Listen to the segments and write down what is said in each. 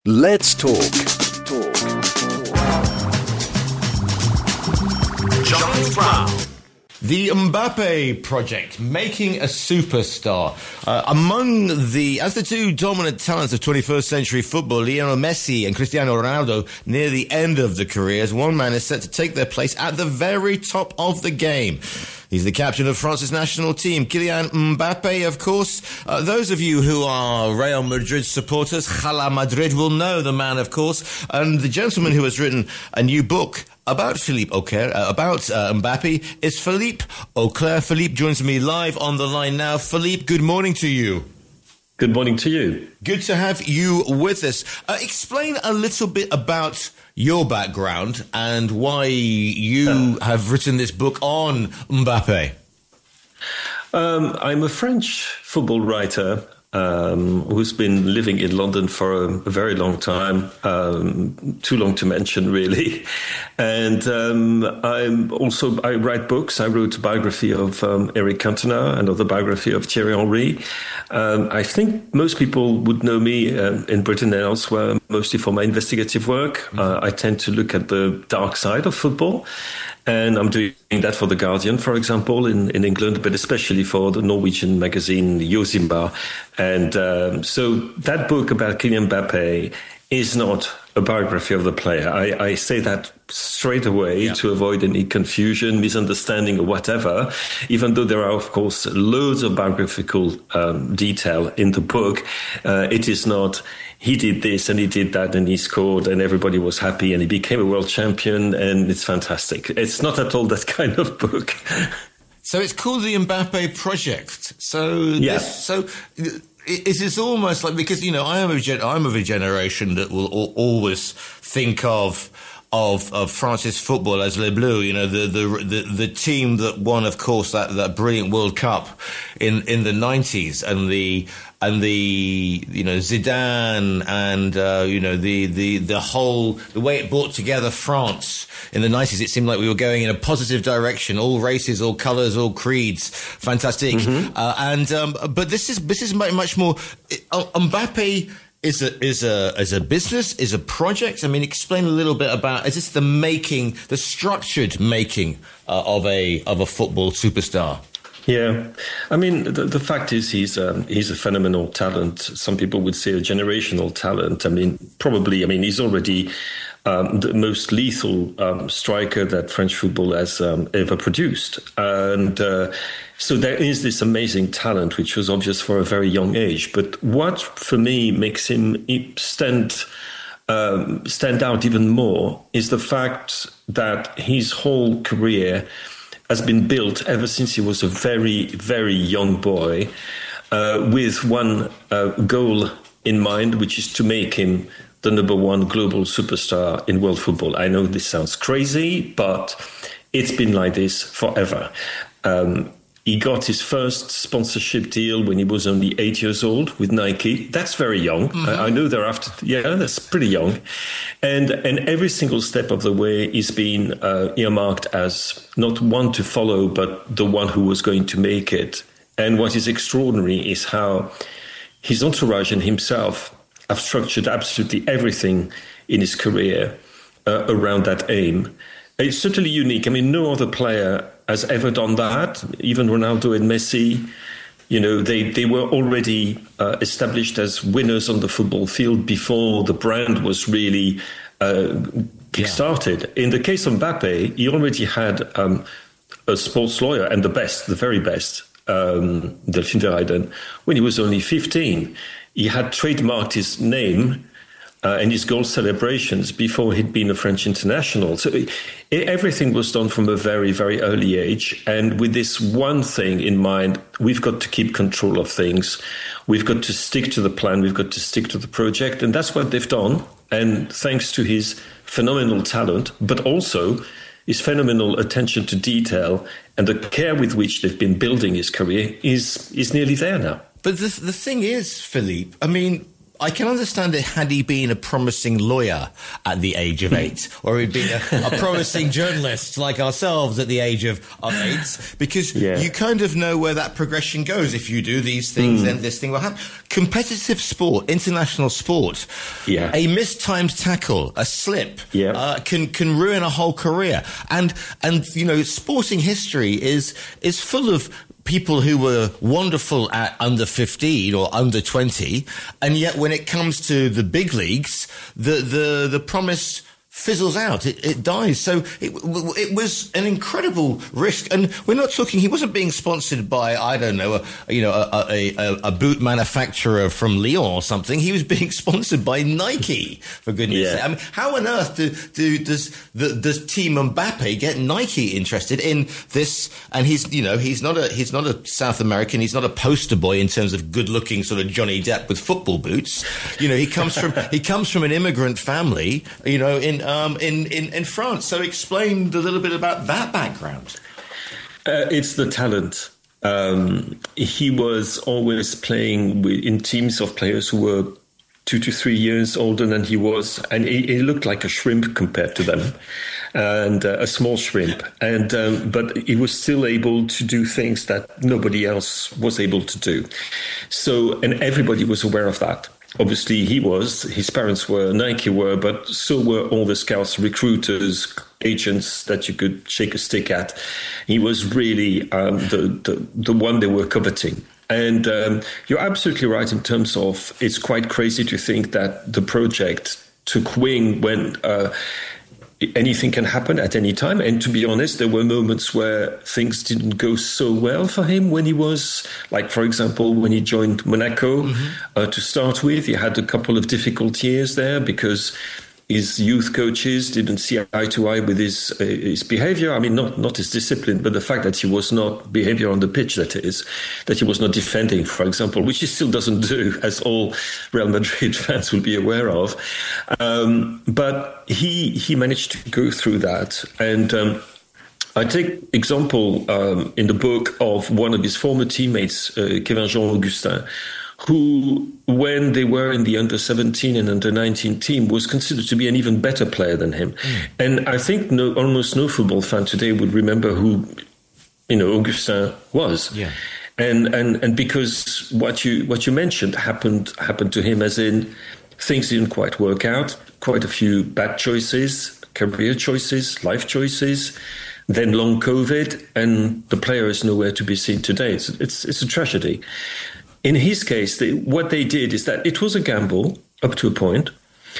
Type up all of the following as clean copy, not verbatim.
Let's talk. Giles Brown. The Mbappe project, making a superstar. As the two dominant talents of 21st century football, Lionel Messi and Cristiano Ronaldo, near the end of their careers, one man is set to take their place at the very top of the game. He's the captain of France's national team, Kylian Mbappe, of course. Those of you who are Real Madrid supporters, Hala Madrid, will know the man, of course, and the gentleman who has written a new book about Philippe Auclair, about Mbappe, is Philippe Auclair. Philippe joins me live on the line now. Philippe, good morning to you. Good morning to you. Good to have you with us. Explain a little bit about your background and why you have written this book on Mbappe. I'm a French football writer who's been living in London for a very long time, too long to mention, really. And I write books. I wrote a biography of Eric Cantona, another biography of Thierry Henry. I think most people would know me in Britain and elsewhere, mostly for my investigative work. I tend to look at the dark side of football. And I'm doing that for The Guardian, for example, in England, but especially for the Norwegian magazine Josimba. And so that book about Kylian Mbappe is not a biography of the player. I say that straight away to avoid any confusion, misunderstanding or whatever, even though there are, of course, loads of biographical detail in the book. It is not, he did this and he did that and he scored and everybody was happy and he became a world champion and it's fantastic. It's not at all that kind of book. So it's called the Mbappe Project. Is this almost like, because, you know, I'm of a generation that will always think of France's football as Les Bleus, you know, the team that won, of course, that brilliant World Cup in the 90s, and the you know, Zidane and you know, the way it brought together France in the 90s. It seemed like we were going in a positive direction, all races, all colours, all creeds, fantastic. But this is much more. Mbappe is a business, is a project. I mean, explain a little bit about, is this the structured making of a football superstar? Yeah, I mean, the fact is he's a phenomenal talent. Some people would say a generational talent. I mean, he's already the most lethal striker that French football has ever produced. And so there is this amazing talent, which was obvious for a very young age. But what, for me, makes him stand out even more is the fact that his whole career has been built ever since he was a very, very young boy, with one goal in mind, which is to make him the number one global superstar in world football. I know this sounds crazy, but it's been like this forever. He got his first sponsorship deal when he was only 8 years old with Nike. That's very young. I know thereafter. Yeah, that's pretty young. And every single step of the way is being earmarked as not one to follow, but the one who was going to make it. And what is extraordinary is how his entourage and himself have structured absolutely everything in his career around that aim. It's certainly unique. I mean, no other player has ever done that. Even Ronaldo and Messi, you know, they were already established as winners on the football field before the brand was really kick-started. In the case of Mbappe, he already had a sports lawyer, and the very best, Delphine Verheiden, when he was only 15. He had trademarked his name and his goal celebrations before he'd been a French international. So everything was done from a very, very early age. And with this one thing in mind, we've got to keep control of things. We've got to stick to the plan. We've got to stick to the project. And that's what they've done. And thanks to his phenomenal talent, but also his phenomenal attention to detail and the care with which they've been building his career is nearly there now. But the thing is, Philippe, I mean, I can understand it had he been a promising lawyer at the age of 8, or he'd been a promising journalist like ourselves at the age of 8, because you kind of know where that progression goes. If you do these things, then this thing will happen. Competitive sport, international sport, a mistimed tackle, a slip, can ruin a whole career. And you know, sporting history is full of people who were wonderful at under 15 or under 20, and yet when it comes to the big leagues, the promise fizzles out. It dies. So it was an incredible risk. And we're not talking, he wasn't being sponsored by, I don't know, a boot manufacturer from Lyon or something. He was being sponsored by Nike, for goodness sake. I mean, how on earth does Team Mbappe get Nike interested in this? And he's not a South American. He's not a poster boy in terms of good looking sort of Johnny Depp with football boots. You know, he comes from an immigrant family, you know, in France. So explain a little bit about that background. It's the talent. He was always playing in teams of players who were 2 to 3 years older than he was, and he looked like a shrimp compared to them, and a small shrimp. And but he was still able to do things that nobody else was able to do. So, and everybody was aware of that. Obviously, his parents were, Nike were, but so were all the scouts, recruiters, agents that you could shake a stick at. He was really the one they were coveting. And you're absolutely right in terms of it's quite crazy to think that the project took wing when anything can happen at any time. And to be honest, there were moments where things didn't go so well for him when he was, like, for example, when he joined Monaco to start with. He had a couple of difficult years there because his youth coaches didn't see eye to eye with his behavior. I mean, not his discipline, but the fact that he was not behavior on the pitch, that is, that he was not defending, for example, which he still doesn't do, as all Real Madrid fans will be aware of. But he managed to go through that. And I take example in the book of one of his former teammates, Kevin Jean Augustin, who, when they were in the under-17 and under-19 team, was considered to be an even better player than him. And I think almost no football fan today would remember who, Augustin was. Yeah. And because what you mentioned happened to him, as in things didn't quite work out, quite a few bad choices, career choices, life choices, then long COVID, and the player is nowhere to be seen today. It's a tragedy. In his case, what they did is that it was a gamble up to a point,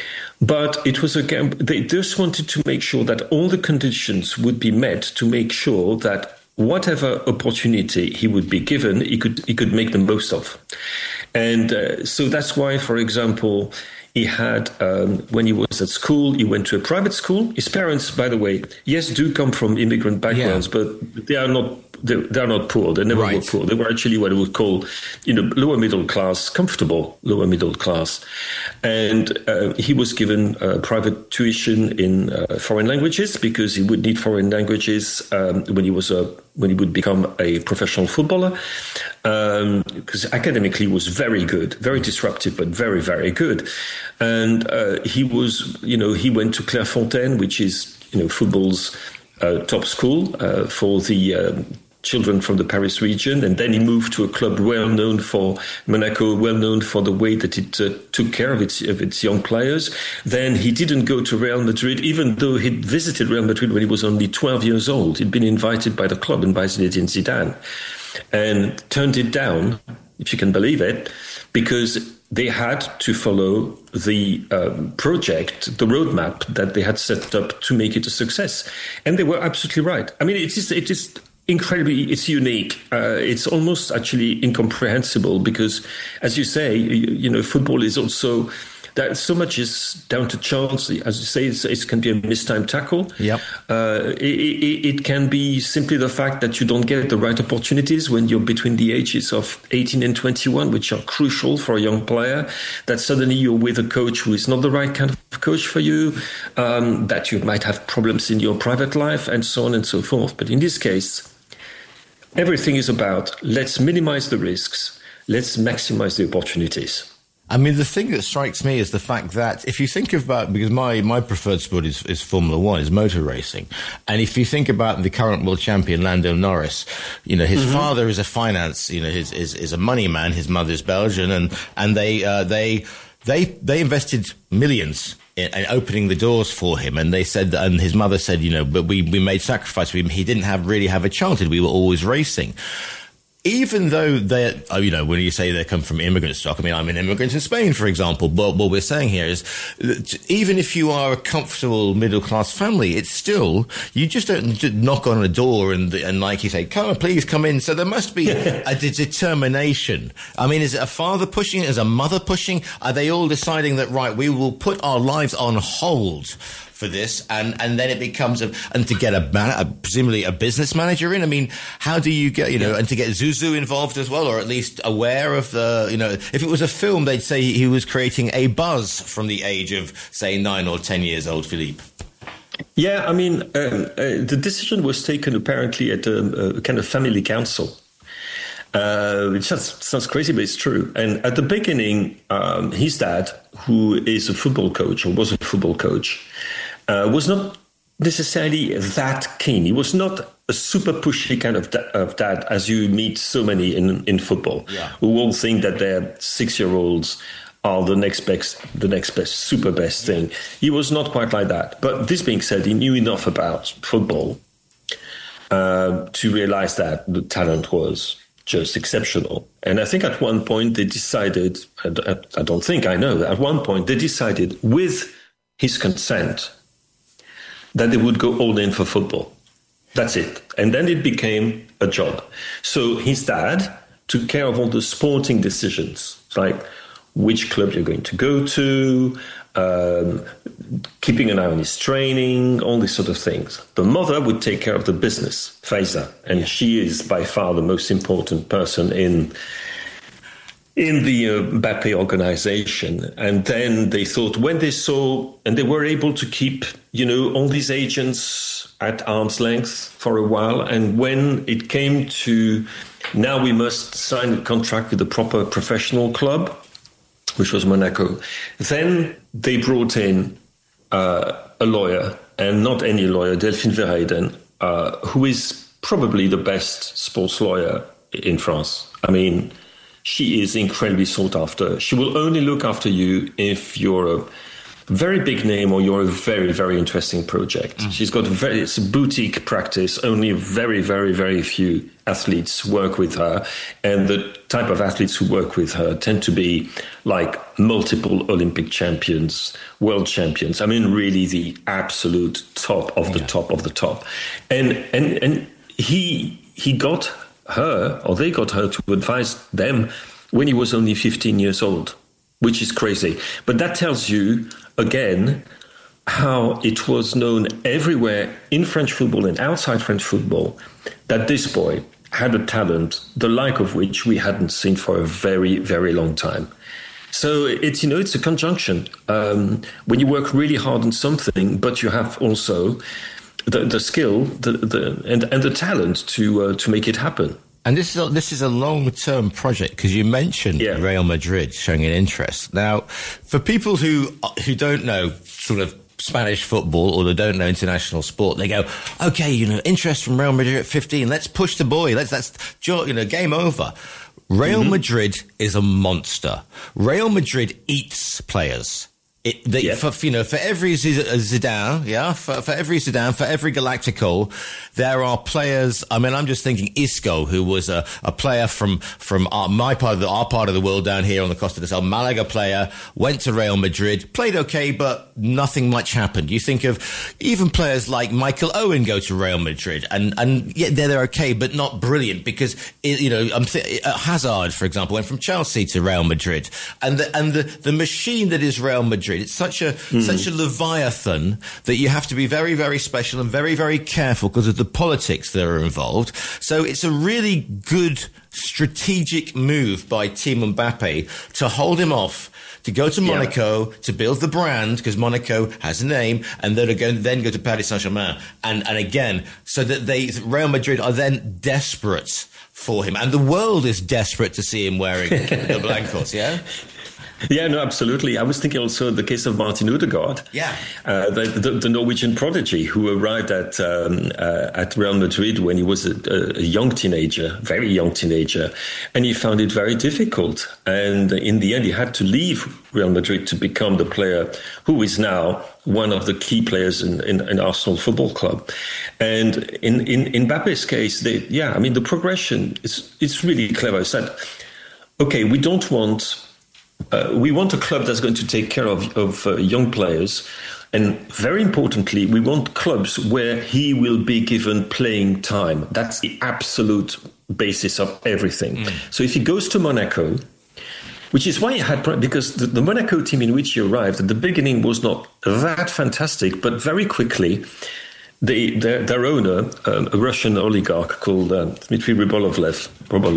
but it was a gamble. They just wanted to make sure that all the conditions would be met to make sure that whatever opportunity he would be given, he could make the most of. And so that's why, for example, he had, when he was at school, he went to a private school. His parents, by the way, yes, do come from immigrant backgrounds, but they are not poor. They never were poor. They were actually what I would call, lower middle class, comfortable lower middle class. And he was given private tuition in foreign languages because he would need foreign languages when he would become a professional footballer. Because academically he was very good, very disruptive, but very, very good. And he was, he went to Clairefontaine, which is, football's top school for the children from the Paris region, and then he moved to a club well known for Monaco, well known for the way that it took care of its young players. Then he didn't go to Real Madrid, even though he'd visited Real Madrid when he was only 12 years old. He'd been invited by the club and by Zinedine Zidane, and turned it down, if you can believe it, because they had to follow the project, the roadmap that they had set up to make it a success. And they were absolutely right. I mean, it is incredibly, it's unique. It's almost actually incomprehensible because, as you say, football is also, that so much is down to chance. As you say, it can be a mistimed tackle. Yep. It can be simply the fact that you don't get the right opportunities when you're between the ages of 18 and 21, which are crucial for a young player, that suddenly you're with a coach who is not the right kind of coach for you, that you might have problems in your private life, and so on and so forth. But in this case, everything is about let's minimize the risks, let's maximize the opportunities. I mean, the thing that strikes me is the fact that if you think about, because my preferred sport is Formula One, is motor racing. And if you think about the current world champion, Lando Norris, his father is a finance, is a money man. His mother's Belgian, and they invested millions in opening the doors for him. And they said, and his mother said, but we made sacrifice for him. He didn't really have a childhood. We were always racing. Even though they're, when you say they come from immigrant stock, I mean, I'm an immigrant in Spain, for example. But what we're saying here is that even if you are a comfortable middle-class family, it's still, you just don't knock on a door and like you say, come on, please come in. So there must be a determination. I mean, is it a father pushing? Is a mother pushing? Are they all deciding that, right, we will put our lives on hold for this, and then it becomes and to get presumably a business manager in. I mean, how do you get and to get Zizou involved as well, or at least aware of the if it was a film, they'd say he was creating a buzz from the age of say 9 or 10 years old, Philippe. Yeah, I mean, the decision was taken apparently at a kind of family council. Which sounds crazy, but it's true. And at the beginning, his dad, who is a football coach, or was a football coach, was not necessarily that keen. He was not a super pushy kind of dad, as you meet so many in football, who all think that their 6-year-olds are the next best, super best thing. He was not quite like that. But this being said, he knew enough about football to realize that the talent was just exceptional. And I think at one point they decided, I don't think I know, at one point they decided with his consent that they would go all in for football. That's it. And then it became a job. So his dad took care of all the sporting decisions, like which club you're going to go to, keeping an eye on his training, all these sort of things. The mother would take care of the business, Faiza, and she is by far the most important person in the Mbappé organization. And then they thought, when they saw, and they were able to keep, all these agents at arm's length for a while. And when it came to, now we must sign a contract with a proper professional club, which was Monaco, then they brought in a lawyer, and not any lawyer, Delphine Verheyden, who is probably the best sports lawyer in France. I mean, she is incredibly sought after. She will only look after you if you're a very big name or you're a very, very interesting project. She's got it's a boutique practice. Only very, very, very few athletes work with her. And the type of athletes who work with her tend to be like multiple Olympic champions, world champions. I mean, really the absolute top of the top of the top. And he got her, or they got her to advise them when he was only 15 years old, which is crazy. But that tells you, again, how it was known everywhere in French football and outside French football that this boy had a talent, the like of which we hadn't seen for a very, very long time. So it's, it's a conjunction. When you work really hard on something, but you have also the skill and the talent to make it happen. And this is a long-term project, because you mentioned Real Madrid showing an interest. Now, for people who don't know sort of Spanish football, or they don't know international sport, they go, okay, interest from Real Madrid at 15. Let's push the boy. That's game over. Real Madrid is a monster. Real Madrid eats players. For every Zidane, for every Zidane, for every Galactico, there are players. I mean, I'm just thinking Isco, who was a player from our part of the world down here on the Costa del Sol, Malaga player, went to Real Madrid, played okay, but nothing much happened. You think of even players like Michael Owen go to Real Madrid, and yeah, they're okay, but not brilliant, because Hazard, for example, went from Chelsea to Real Madrid, and the machine that is Real Madrid. It's such a leviathan that you have to be very, very special and very, very careful because of the politics that are involved. So it's a really good strategic move by Team Mbappé to hold him off, to go to Monaco, to build the brand, because Monaco has a name, and then go to Paris Saint-Germain. And again, so that Real Madrid are then desperate for him. And the world is desperate to see him wearing the blancos, yeah? Yeah, no, absolutely. I was thinking also the case of Martin Odegaard, the Norwegian prodigy who arrived at Real Madrid when he was a young teenager, very young teenager, and he found it very difficult. And in the end, he had to leave Real Madrid to become the player who is now one of the key players in Arsenal Football Club. And in Mbappe's case, the progression is really clever. It's that, okay, we don't want. We want a club that's going to take care of young players. And very importantly, we want clubs where he will be given playing time. That's the absolute basis of everything. So if he goes to Monaco, which is why he had, because the Monaco team in which he arrived at the beginning was not that fantastic, but very quickly, their owner, a Russian oligarch called Dmitry Rybolovlev,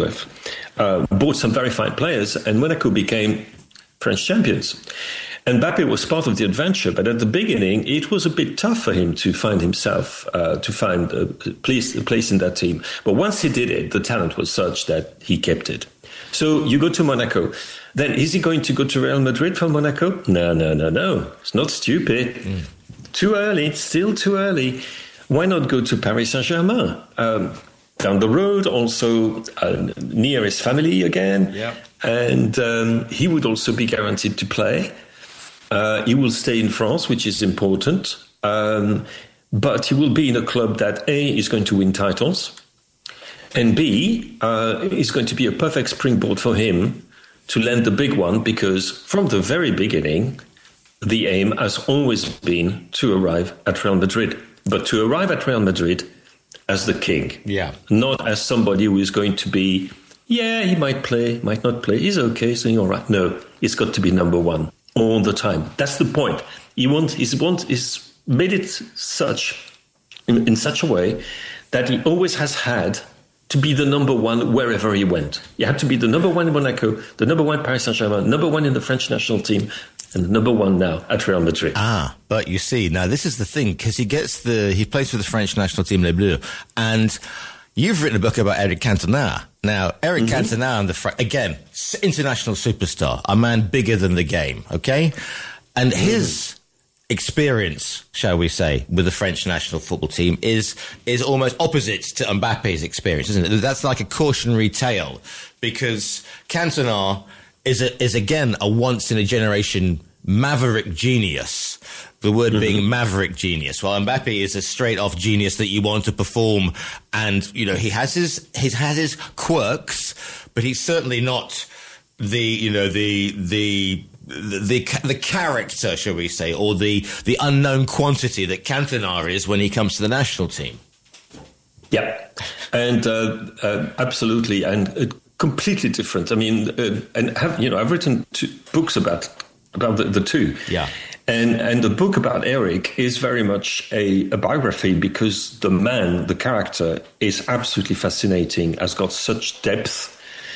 bought some very fine players, and Monaco became French champions. And Mbappe was part of the adventure, but at the beginning, it was a bit tough for him to find himself, to find a place in that team. But once he did it, the talent was such that he kept it. So you go to Monaco. Then is he going to go to Real Madrid from Monaco? No. It's not stupid. Too early, still too early. Why not go to Paris Saint-Germain? Down the road, also near his family again. Yeah. And he would also be guaranteed to play. He will stay in France, which is important. But he will be in a club that A, is going to win titles, and B, is going to be a perfect springboard for him to land the big one, because from the very beginning, the aim has always been to arrive at Real Madrid. But to arrive at Real Madrid as the king. Yeah. Not as somebody who is going to be, he might play, might not play. He's okay, he's doing all right. No, it's got to be number one all the time. That's the point. He's made it such in such a way that he always has had to be the number one wherever he went. He had to be the number one in Monaco, the number one Paris Saint-Germain, number one in the French national team, and number one now at Real Madrid. But you see, now this is the thing, because he plays for the French national team, Les Bleus, and you've written a book about Eric Cantona. Now, Eric Cantona, again, international superstar, a man bigger than the game, okay? And his experience, shall we say, with the French national football team is almost opposite to Mbappe's experience, isn't it? That's like a cautionary tale, because Cantona is again a once in a generation maverick genius. The word being maverick genius. While Mbappe is a straight off genius that you want to perform, and he has his quirks, but he's certainly not the character, shall we say, or the unknown quantity that Cantona is when he comes to the national team. Yeah, and absolutely, and completely different. I mean, I've written 2 books about the two. Yeah. And the book about Eric is very much a biography, because the character is absolutely fascinating, has got such depth,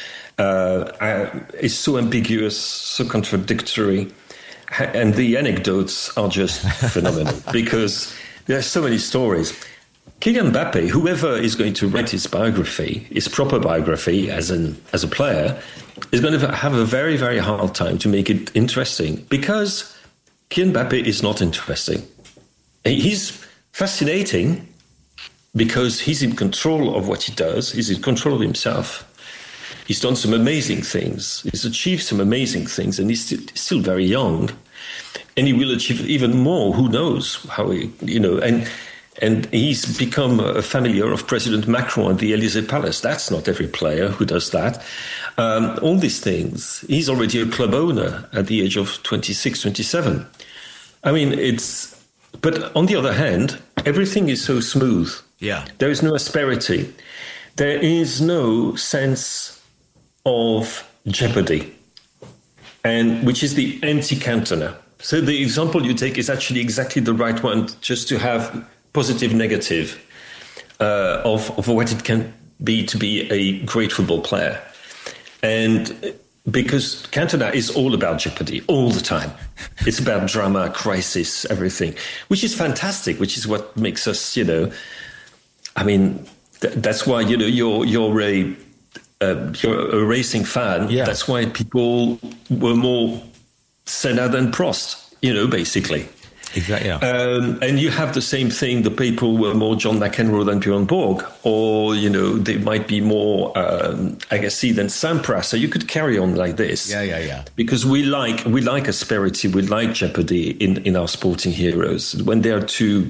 is so ambiguous, so contradictory, and the anecdotes are just phenomenal, because there are so many stories. Kylian Mbappe, whoever is going to write his biography, his proper biography as a player, is going to have a very, very hard time to make it interesting, because Kylian Mbappe is not interesting. He's fascinating because he's in control of what he does. He's in control of himself. He's done some amazing things. He's achieved some amazing things, and he's still very young. And he will achieve even more. Who knows how and he's become a familiar of President Macron at the Élysée Palace. That's not every player who does that. All these things. He's already a club owner at the age of 26, 27. I mean, but on the other hand, everything is so smooth. Yeah. There is no asperity. There is no sense of jeopardy, and which is the anti-Cantona. So the example you take is actually exactly the right one, just to have positive, negative of what it can be to be a great football player. And because Cantona is all about jeopardy all the time. It's about drama, crisis, everything, which is fantastic, which is what makes us, that's why, you're a racing fan. Yeah. That's why people were more Senna than Prost, basically. Exactly. Yeah. And you have the same thing. The people were more John McEnroe than Björn Borg, or they might be more Agassi than Sampras. So you could carry on like this. Yeah. Because we like asperity, we like jeopardy in our sporting heroes. When they are too,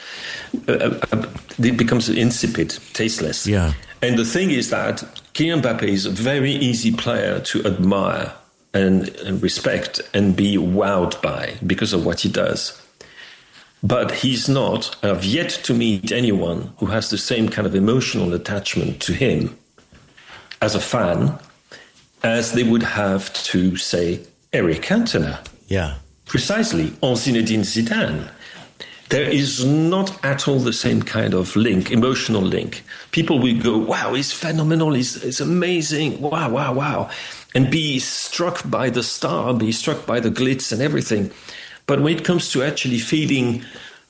it becomes insipid, tasteless. Yeah. And the thing is that Kylian Mbappé is a very easy player to admire and respect and be wowed by because of what he does. But he's not, I've yet to meet anyone who has the same kind of emotional attachment to him as a fan as they would have to, say, Eric Cantona. Yeah. Precisely, or Zinedine Zidane. There is not at all the same kind of link, emotional link. People will go, wow, he's phenomenal, he's amazing, wow. And be struck by the star, be struck by the glitz and everything. But when it comes to actually feeling,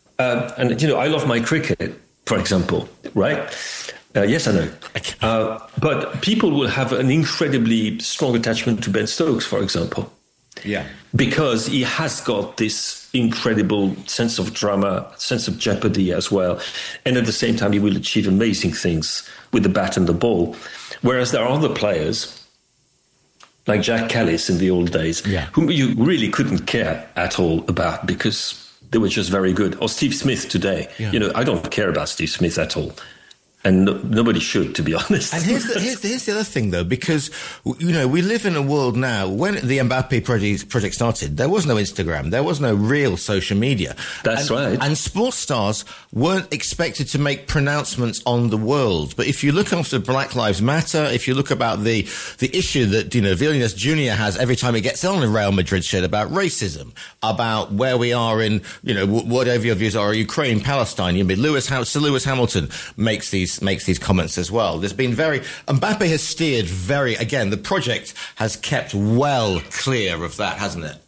I love my cricket, for example, right? Yes, I know. But people will have an incredibly strong attachment to Ben Stokes, for example. Yeah. Because he has got this incredible sense of drama, sense of jeopardy as well. And at the same time, he will achieve amazing things with the bat and the ball. Whereas there are other players, like Jack Callis in the old days, whom you really couldn't care at all about because they were just very good. Or Steve Smith today. Yeah. I don't care about Steve Smith at all. And nobody should, to be honest. And here's the other thing, though, because, we live in a world now, when the Mbappe project started, there was no Instagram. There was no real social media. That's right. And sports stars weren't expected to make pronouncements on the world. But if you look after Black Lives Matter, if you look about the issue that, Vilnius Jr. has every time he gets on a Real Madrid shirt about racism, about where we are in, whatever your views are, Ukraine, Palestine, Sir Lewis Hamilton makes these comments as well. There's been Mbappe has steered the project has kept well clear of that, hasn't it?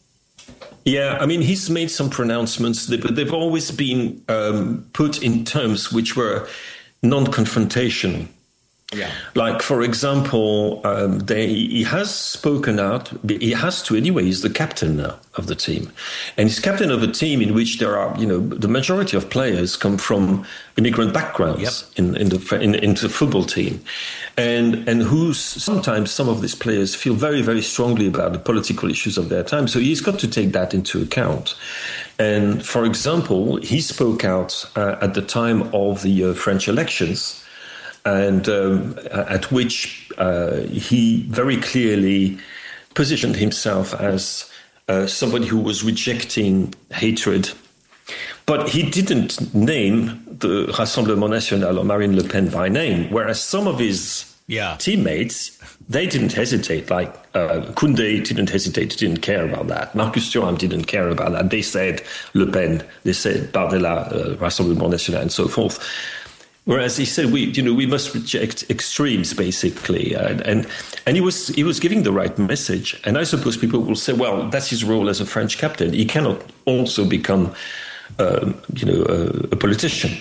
Yeah, I mean, he's made some pronouncements, but they've always been put in terms which were non-confrontational. Yeah. Like, for example, he has spoken out. He has to anyway. He's the captain now of the team. And he's captain of a team in which there are, the majority of players come from immigrant backgrounds in the football team. And sometimes some of these players feel very, very strongly about the political issues of their time. So he's got to take that into account. And, for example, he spoke out at the time of the French elections, and at which he very clearly positioned himself as somebody who was rejecting hatred. But he didn't name the Rassemblement National or Marine Le Pen by name, whereas some of his teammates, they didn't hesitate. Like Koundé didn't hesitate, didn't care about that. Marcus Thuram didn't care about that. They said Le Pen, they said Bardella, Rassemblement National, and so forth. Whereas he said we must reject extremes, basically, and he was giving the right message. And I suppose people will say, well, that's his role as a French captain. He cannot also become, a politician.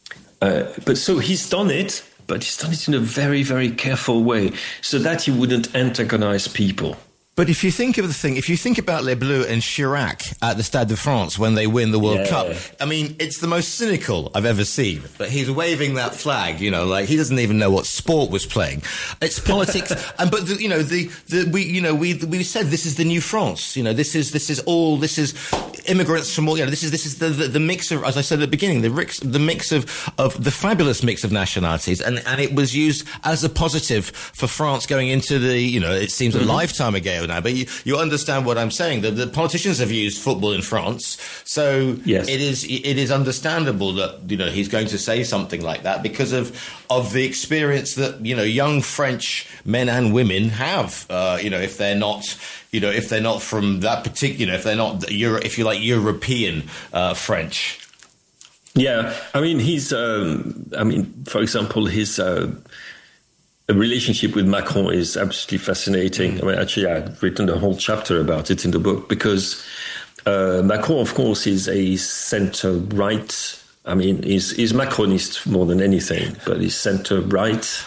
But so he's done it, but he's done it in a very, very careful way, so that he wouldn't antagonize people. But if you think about Les Bleus and Chirac at the Stade de France when they win the World Cup, I mean, it's the most cynical I've ever seen. But he's waving that flag, like he doesn't even know what sport was playing. It's politics, we said this is the new France. This is immigrants from all. This is the mix of, as I said at the beginning, the mix of the fabulous mix of nationalities, and it was used as a positive for France going into the it seems a lifetime ago now, but you understand what I'm saying. The politicians have used football in France, so it is understandable that he's going to say something like that because of the experience that young French men and women have. If they're not from that particular, if they're not if you like European French. Yeah, I mean for example, his a relationship with Macron is absolutely fascinating. I mean, actually, I've written a whole chapter about it in the book because Macron, of course, is a centre-right. I mean, he's Macronist more than anything, but he's centre-right.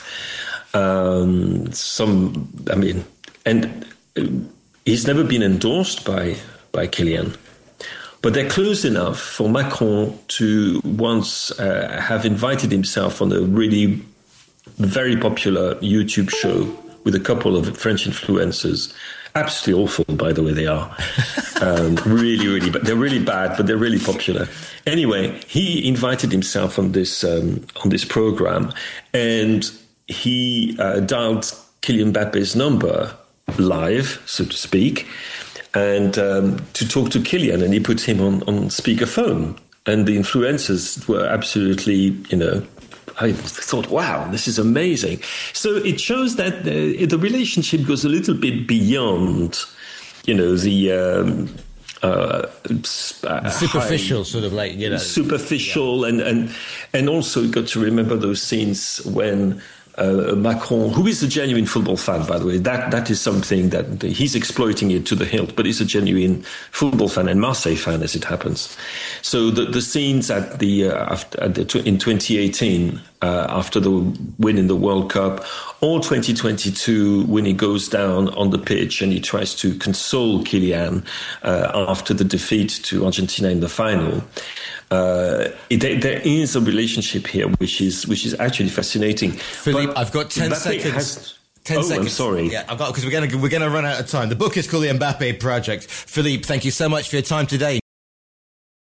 And he's never been endorsed by by Kylian. But they're close enough for Macron to once have invited himself on a really very popular YouTube show with a couple of French influencers. Absolutely awful, by the way, they are. Really, really bad. They're really bad, but they're really popular. Anyway, he invited himself on this program, and he dialed Kylian Mbappe's number live, so to speak, and to talk to Kylian, and he put him on speakerphone. And the influencers were absolutely, I thought, wow, this is amazing. So it shows that the relationship goes a little bit beyond, the superficial sort of superficial, and also you got to remember those scenes when Macron, who is a genuine football fan, by the way, that is something that he's exploiting it to the hilt, but he's a genuine football fan and Marseille fan, as it happens. So the scenes in 2018, after the win in the World Cup, or 2022 when he goes down on the pitch and he tries to console Kylian after the defeat to Argentina in the final. There is a relationship here which is actually fascinating. Philippe, I've got 10 seconds. 10 seconds. I'm sorry. Yeah, I've got, because we're going to run out of time. The book is called The Mbappe Project. Philippe, thank you so much for your time today.